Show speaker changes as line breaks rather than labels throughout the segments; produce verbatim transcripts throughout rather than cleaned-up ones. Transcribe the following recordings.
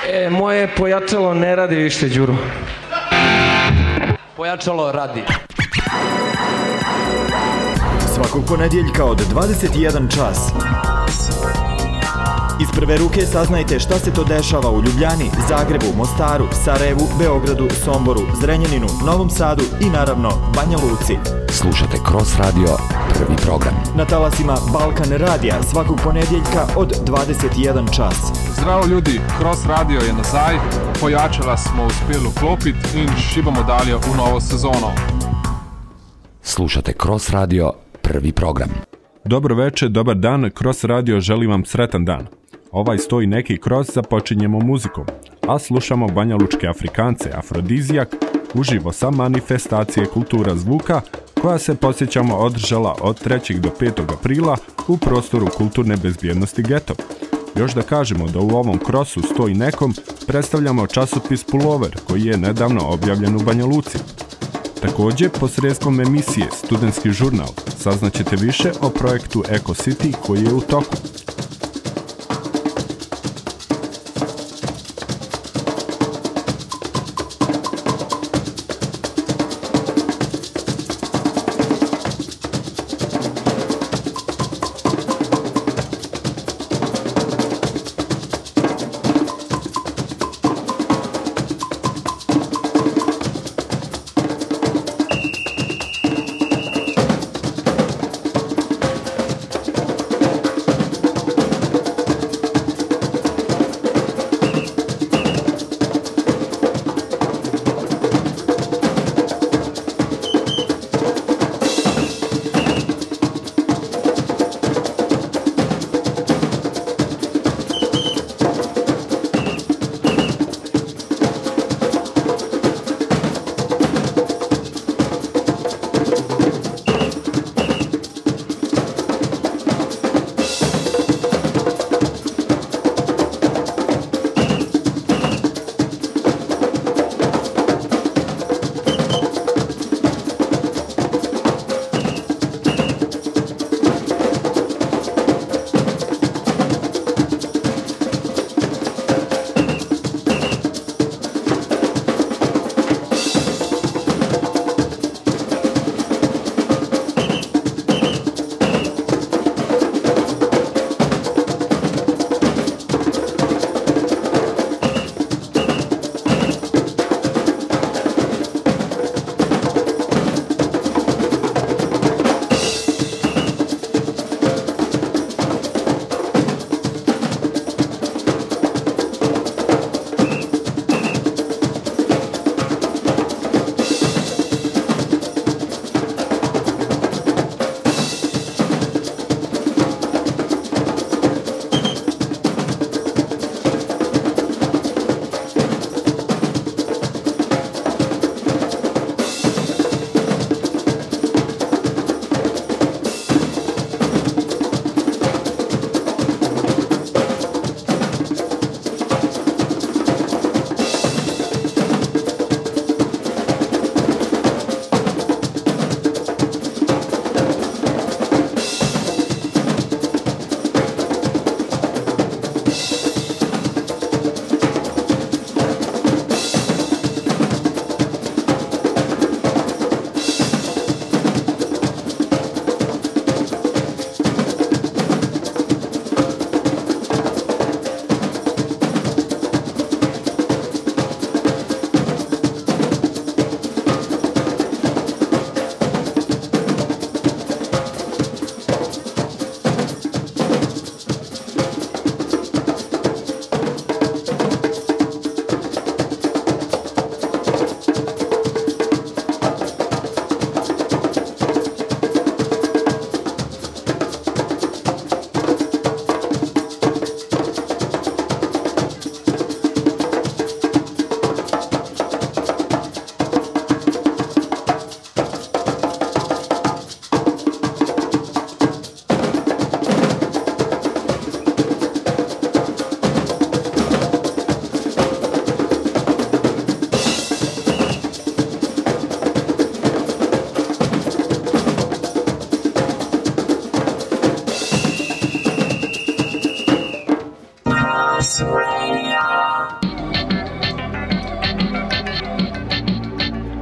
E, moje pojačalo ne radi više, Đuro.
Pojačalo radi.
Svakog ponedjeljka od dvadeset jedan čas. Iz prve ruke saznajte šta se to dešava u Ljubljani, Zagrebu, Mostaru, Sarajevu, Beogradu, Somboru, Zrenjaninu, Novom Sadu i naravno Banja Luci.
Slušate Cross Radio, prvi program.
Na talasima Balkan Radija svakog ponedjeljka od dvadeset jedan čas.
Zdravo ljudi, Cross Radio je nazaj, pojačala smo uspjeli uklopit in šibamo dalje u novo sezono.
Slušate Cross Radio, prvi program.
Dobro večer, dobar dan, Cross Radio želi vam sretan dan. Ovaj stoji neki cross započinjemo muzikom, a slušamo banjalučke Afrikance, Afrodizijak, uživo sa manifestacije Kultura zvuka, koja se podsjećamo održala od trećeg do petog aprila u prostoru kulturne bezbjednosti Geto. Još da kažemo da u ovom krosu stoji nekom predstavljamo časopis Pullover koji je nedavno objavljen u Banja Luci. Također, posredstvom emisije Studentski žurnal saznaćete više o projektu Eco City koji je u toku.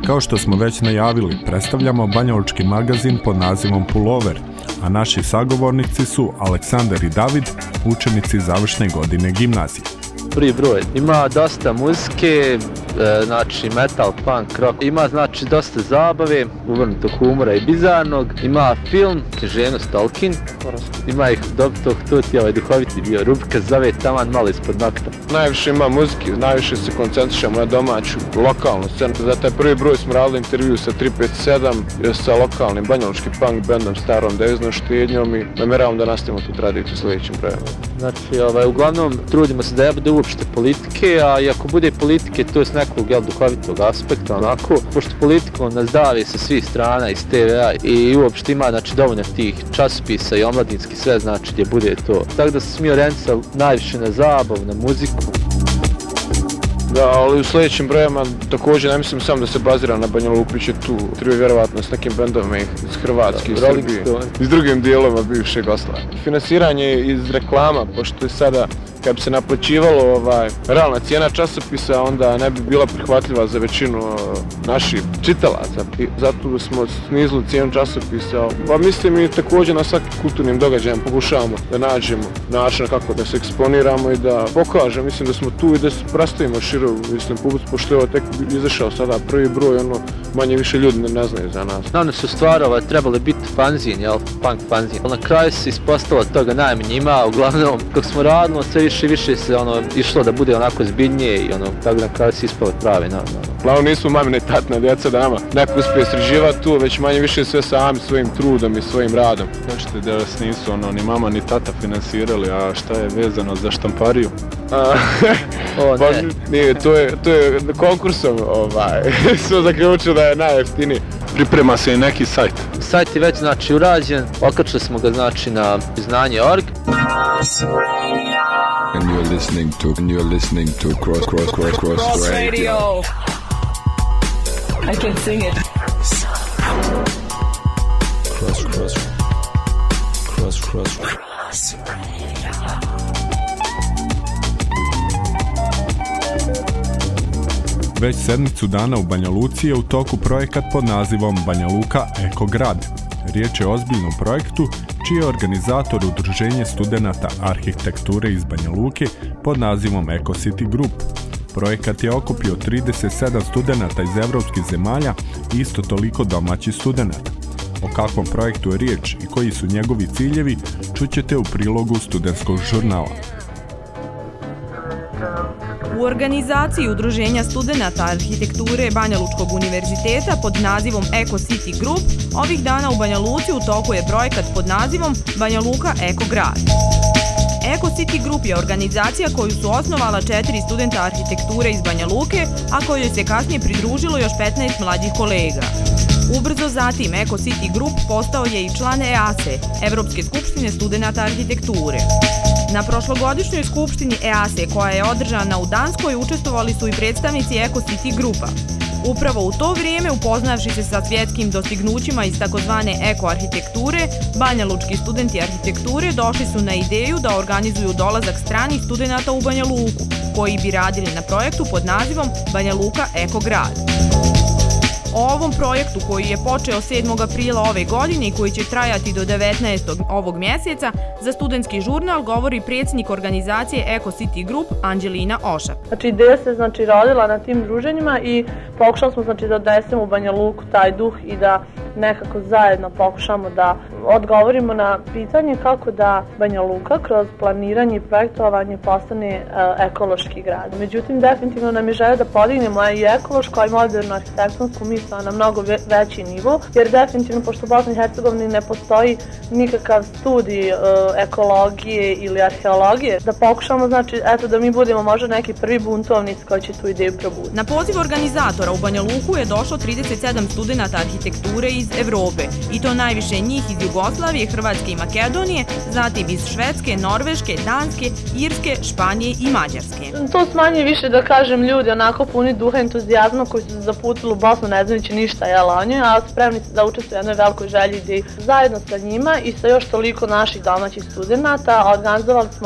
Kao što smo već najavili, predstavljamo banjalučki magazin pod nazivom Pullover, a naši sagovornici su Aleksandar i David, učenici završne godine gimnazije.
Prvi broj. Ima dosta muzike, e, znači metal, punk, rock. Ima znači dosta zabave, uvrnutog humora i bizarnog. Ima film, književnost Tolkien. Ima ih Doktor Tut i ovaj duhoviti bio. Rubrika zove Taman malo ispod nokta.
Najviše ima muzike, najviše se koncentrišemo na domaću, lokalnu scenu. Za taj prvi broj smo radili intervju sa tri pet sedam, sa lokalnim banjalučkim punk bandom Starom deviznom štednjom i namjeravam da nastavimo tu tradiciju sljedećim brojem.
Znači, ovaj, uglavnom trudimo se da ne bude uopšte politike, a i ako bude politike, to je s nekog jel, duhovitog aspekta, onako, pošto politikom nas davi sa svih strana iz te ve a i uopšte ima znači, dovoljno tih časopisa i omladinski sve, znači gdje bude to. Tako da se smio Renca najviše na zabavu, na muziku.
Da, ali u sljedećim brojama također ne mislim sam da se bazira na Banja Luku, će tu treba vjerovatno s nekim bendovima iz Hrvatske, iz Srbije, iz drugim dijelova bivše Jugoslavije. Finansiranje iz reklama, pošto je sada kad bi se naplaćivalo ovaj, realna cijena časopisa, onda ne bi bila prihvatljiva za većinu naših čitalaca. I zato smo snizili cijenu časopisa. Pa mislim i također na svakim kulturnim događajem pokušavamo da nađemo način kako da se eksponiramo i da pokažemo. Mislim da smo tu i da se predstavimo širu, mislim, publiku, pošto je ovo tek izašao sada prvi broj, ono manje više ljudi ne, ne znaju za nas.
Naravno su stvarova trebali biti fanzin, jel, punk fanzin. Na kraju se ispostavilo toga najmanje ima, uglavnom kako smo radili sve više i više se ono išlo da bude onako zbiljnije i ono tako na kraju se ispalo pravi, naravno.
Uglavnom nismo mamine i tatne djeca da nama neko uspije sređivati tu, već manje više sve sami svojim trudom i svojim radom.
Kažete da vas nisu ono, ni mama ni tata finansirali, a šta je vezano za štampariju?
O,
pa,
ne.
Nije, to je, to je konkursom, ovaj, smo zaključili da je najjeftiniji.
Priprema se i neki sajt.
Sajt je već znači urađen, okačili smo ga znači na znanje punkt org.
And you're listening to, and you're listening to Cross, Cross, Cross, Cross, Cross Radio.
Radio. I can sing it.
Cross, Cross, Cross, Cross, Cross Radio.
Već sedmicu dana u Banja Luci je u toku projekat pod nazivom Banja Luka Eko Grad. Riječ je o ozbiljnom projektu čiji je organizator Udruženje studenata arhitekture iz Banja Luke pod nazivom Eco City Group. Projekat je okupio trideset sedam studenata iz evropskih zemalja i isto toliko domaćih studenata. O kakvom projektu je riječ i koji su njegovi ciljevi čućete u prilogu studentskog žurnala.
U organizaciji Udruženja studenata arhitekture Banja Lučkog univerziteta pod nazivom Eco City Group ovih dana u Banja Luci u toku je projekat pod nazivom Banja Luka Eko Grad. Eco City Group je organizacija koju su osnovala četiri studenta arhitekture iz Banja Luke, a kojoj se kasnije pridružilo još petnaest mlađih kolega. Ubrzo zatim Eco City Group postao je i član E A S E, Evropske skupštine studenata arhitekture. Na prošlogodišnjoj skupštini E A S E koja je održana u Danskoj učestvovali su i predstavnici Eco City Grupa. Upravo u to vrijeme, upoznavši se sa svjetskim dostignućima iz takozvane eko-arhitekture, banjalučki studenti arhitekture došli su na ideju da organizuju dolazak stranih studenata u Banja Luku, koji bi radili na projektu pod nazivom Banja Luka Eko Grad. O ovom projektu koji je počeo sedmog aprila ove godine i koji će trajati do devetnaestog ovog mjeseca, za studentski žurnal govori predsjednik organizacije Eco City Group Anđelina Ošak.
Znači ideja se znači rodila na tim druženjima i pokušali smo znači da odnesemo u Banja Luku taj duh i da nekako zajedno pokušamo da odgovorimo na pitanje kako da Banja Luka kroz planiranje i projektovanje postane uh, ekološki grad. Međutim, definitivno nam je želja da podignemo i ekološko i moderno arhitektonsku misao na mnogo veći nivo, jer definitivno, pošto u Bosni i Hercegovini ne postoji nikakav studij uh, ekologije ili arheologije, da pokušamo, znači, eto, da mi budemo možda neki prvi buntovnici koji će tu ideju probuditi.
Na poziv organizatora u Banja Luku je došlo trideset sedam studenata arhitekture iz Evrope, i to najviše njih iz Jugoslavije, Hrvatske i Makedonije, zatim iz Švedske, Norveške, Danske, Irske, Španije i Mađarske.
To su manje više, da kažem, ljudi onako puni duha entuzijazma koji su se zaputili u Bosnu, ne znajući ništa jel o njoj, a spremni su da učestvuju u jednoj velikoj želji ideji. Zajedno sa njima i sa još toliko naših domaćih studenata organizovali smo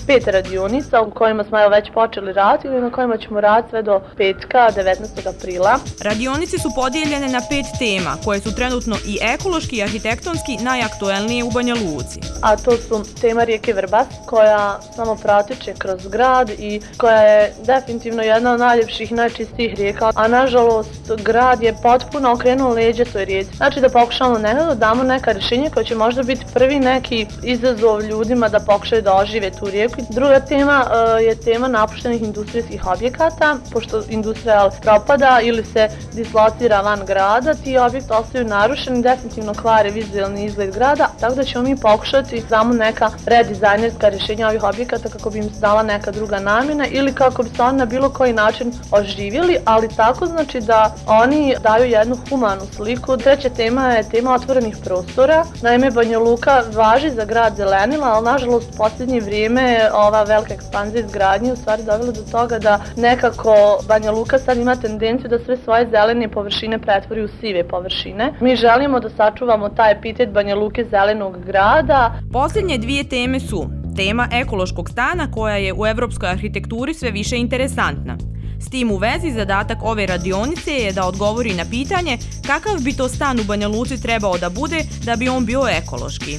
pet radionica u kojima smo evo već počeli rad ili na kojima ćemo rad sve do petka, devetnaestog aprila.
Radionice su podijeljene na pet tema koje su trenutno i ekološki i arhitektonski najaktuelnije u Banja Luci.
A to su tema rijeke Vrbas koja samo pratiče kroz grad i koja je definitivno jedna od najljepših i najčistijih rijeka, a nažalost grad je potpuno okrenuo leđe toj rijeci. Znači da pokušamo nekako da damo neka rješenja koja će možda biti prvi neki izazov ljudima da pokušaju da ožive tu rijeku. Druga tema uh, je tema napuštenih industrijskih objekata, pošto industrija propada ili se dislocira van grada, ti objekti ostaju narušeni, definitivno kvare vizualni izgled grada, tako da ćemo mi pokušati da damo neka redizajnerska rješenja ovih objekata kako bi im se dala neka druga namjena ili kako bi se oni na bilo koji način oživjeli, ali tako znači da oni daju jednu humanu sliku. Treća tema je tema otvorenih prostora. Naime, Banja Luka važi za grad zelenila, ali nažalost u posljednje vrijeme ova velika ekspanzija izgradnje u stvari dovela do toga da nekako Banja Luka sad ima tendenciju da sve svoje zelene površine pretvori u sive površine. Mi želimo da sačuvamo taj epitet Banja Luke zelenog grada.
Posljednje dvije teme su tema ekološkog stana koja je u evropskoj arhitekturi sve više interesantna. S tim u vezi zadatak ove radionice je da odgovori na pitanje kakav bi to stan u Banja Luci trebao da bude da bi on bio ekološki.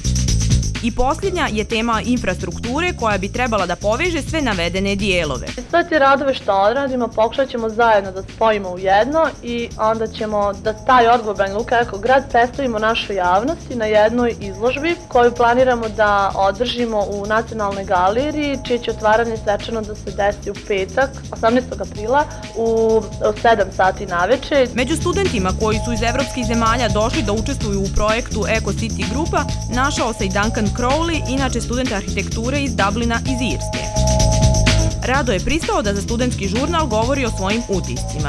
I posljednja je tema infrastrukture koja bi trebala da poveže sve navedene dijelove.
Sve te radove što odradimo pokušat ćemo zajedno da spojimo u jedno i onda ćemo da taj odgovor Banja Luka eko grad predstavimo našoj javnosti na jednoj izložbi koju planiramo da održimo u Nacionalnoj galeriji, čije će otvaranje svečano da se desi u petak, osamnaestog aprila u sedam sati naveče.
Među studentima koji su iz evropskih zemalja došli da učestvuju u projektu Eco City grupa našao se i Duncan Crowley, inače student arhitekture iz Dublina iz Irske. Rado je pristao da za studentski žurnal govori o svojim utiscima.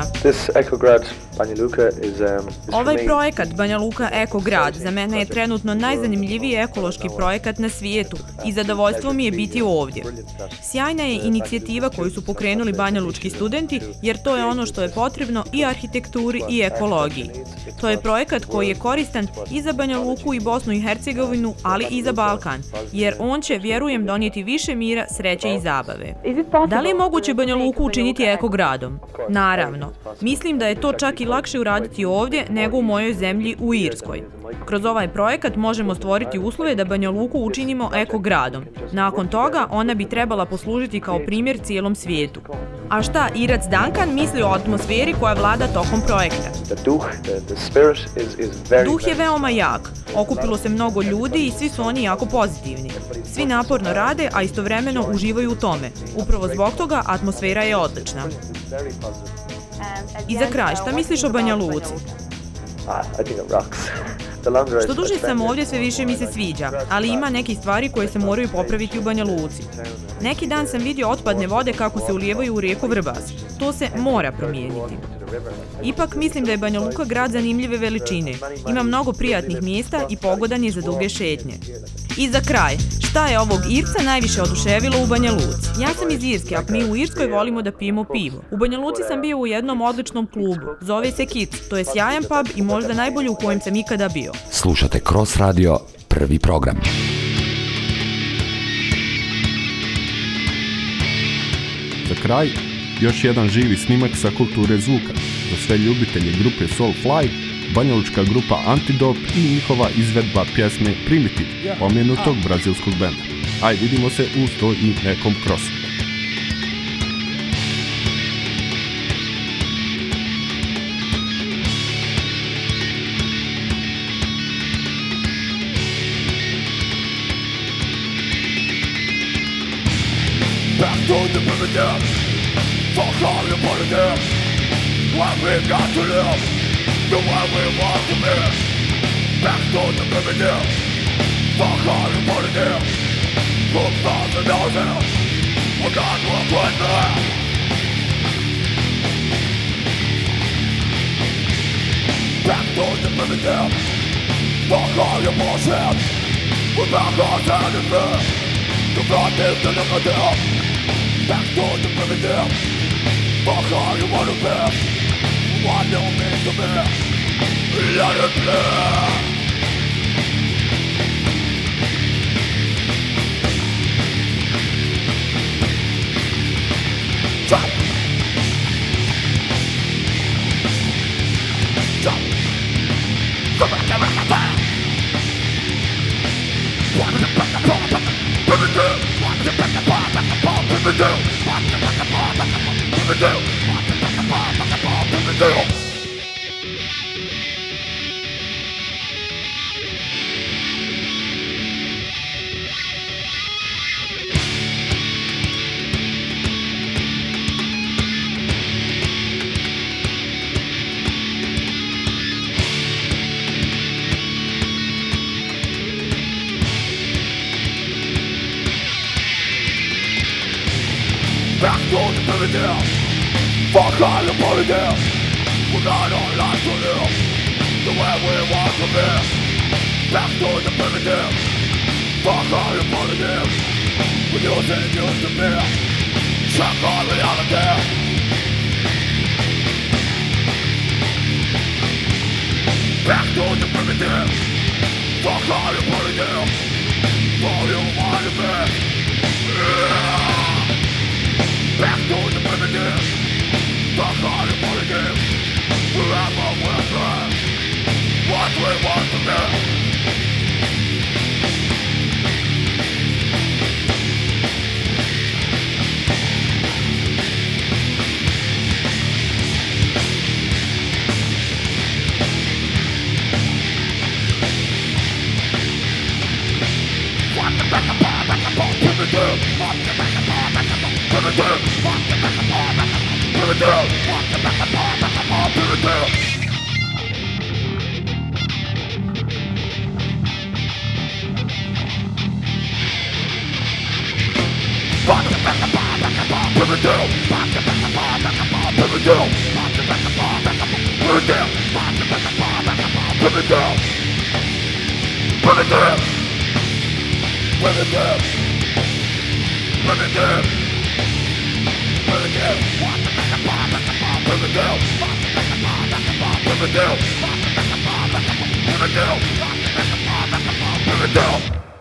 Ovaj projekat Banja Luka Eko Grad za mene je trenutno najzanimljiviji ekološki projekat na svijetu i zadovoljstvo mi je biti ovdje. Sjajna je inicijativa koju su pokrenuli banjalučki studenti jer to je ono što je potrebno i arhitekturi i ekologiji. To je projekat koji je koristan i za Banja Luku i Bosnu i Hercegovinu, ali i za Balkan, jer on će, vjerujem, donijeti više mira, sreće i zabave. Da li je moguće Banja Luku učiniti ekogradom? Naravno. Mislim da je to čak i lakše uraditi ovdje nego u mojoj zemlji u Irskoj. Kroz ovaj projekat možemo stvoriti uslove da Banja Luku učinimo ekogradom. Nakon toga ona bi trebala poslužiti kao primjer cijelom svijetu. A šta Irac Duncan misli o atmosferi koja vlada tokom projekta? Duh je veoma jak. Okupilo se mnogo ljudi i svi su oni jako pozitivni. Svi naporno rade, a istovremeno uživaju u tome. Upravo zbog toga atmosfera je odlična. I za kraj, šta misliš o Banja Luci? Što duže sam ovdje, sve više mi se sviđa, ali ima neke stvari koje se moraju popraviti u Banja Luci. Neki dan sam vidio otpadne vode kako se ulijevaju u rijeku Vrbas. To se mora promijeniti. Ipak mislim da je Banja Luka grad zanimljive veličine. Ima mnogo prijatnih mjesta i pogodan je za duge šetnje. I za kraj, šta je ovog Irca najviše oduševilo u Banja Luci? Ja sam iz Irske, a mi u Irskoj volimo da pijemo pivo. U Banja Luci sam bio u jednom odličnom klubu. Zove se Kic. To je sjajan pub i možda najbolji u kojem sam ikada bio.
Slušate Cross Radio, prvi program.
Za kraj, još jedan živi snimak sa kulture zvuka. Za sve ljubitelje grupe Soulfly, banjalučka grupa Antidope i njihova izvedba pjesme Primitive, pomenutog brazilskog benda. Aj, vidimo se u sto i nekom krosu.
Back to the primitive, fuck all your politics. What we got to live, the way we want to be. Back to the primitive, fuck all your politics. Look for the noses, we got to avoid that. Back to the primitive, fuck all your bullshit. We're back on the enemy, the blood is the negative. Back to the primitive, fuck all you wanna be. What you mean to me, let it play. Back to the primitive. Fuck all the primitive. We're not all life to live the way we want to be. Back to the primitive. Fuck all the primitive. We're using you to be. Check all reality. Back to the primitive. Fuck all the primitive. For you want to be. Yeah. Back to the primitive. Fuck all the primitive. Forever we'll be what we want to be. What the back up, back up, primitive. What the back up, back up, primitive. What the back up, back up, primitive. What the back up, back up, primitive. What the back up, back up, primitive. What the back up, back up, primitive. What the back up, back up, primitive. What the back up, back up, primitive. Primitive. Primitive. Primitive. Primitive. What the back up, back up, primitive. What the back up, back up, primitive. What the back up, back up, primitive. What the back up, back up, primitive.